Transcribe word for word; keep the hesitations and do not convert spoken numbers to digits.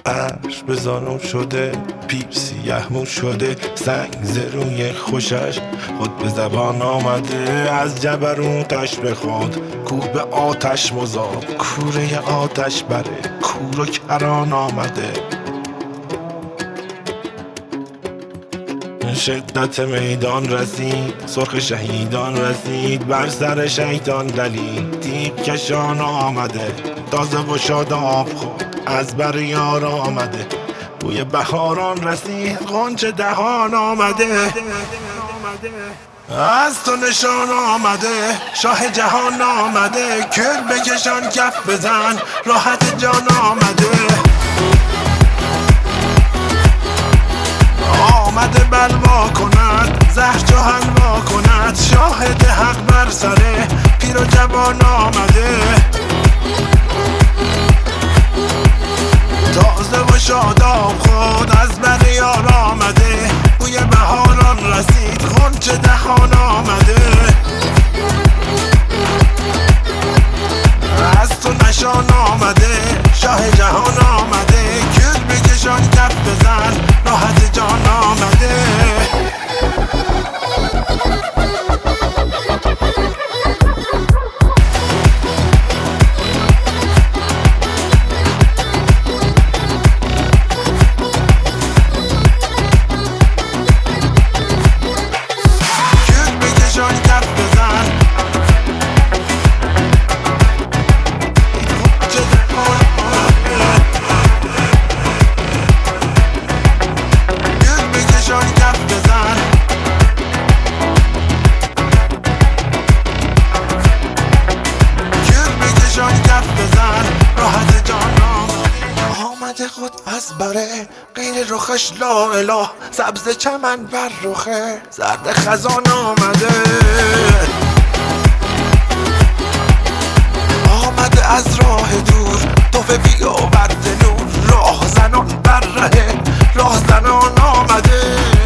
عرش به زانو شده، پیر سیه مو شده، سنگ زروی خوشش خود به زبان آمده. از جبروتش به خود کوه به آتش مذاب، کوره آتش بره کور و کران آمده. شدت میدان رسید، سرخ شهیدان رسید، بر سر شیطان دلید تیغ کشان آمده. تازه و شاداب خود از بر یار آمده، بوی بهاران رسید غنچه دهان آمده. از تو نشان آمده، شاه جهان آمده، کل بکشان کف بزن راحت جان آمده. آمده بلوا کند، زهر چو حلوا کند، شاهد حق بر سره پیر و جوان آمده. تازه و شاداب خود از بر یار آمده، بوی بهاران رسید غنچه دهان آمده. از تو نشان آمده، شاه جهان آمده، کل بکشان کف بزن راحت جان آمده. خود از بره غیر رخش لا اله، سبز چمن بر رخه زرد خزان آمده. آمده از راه دور توفه بیاورده نور، راه زنان بر ره راه زنان آمده.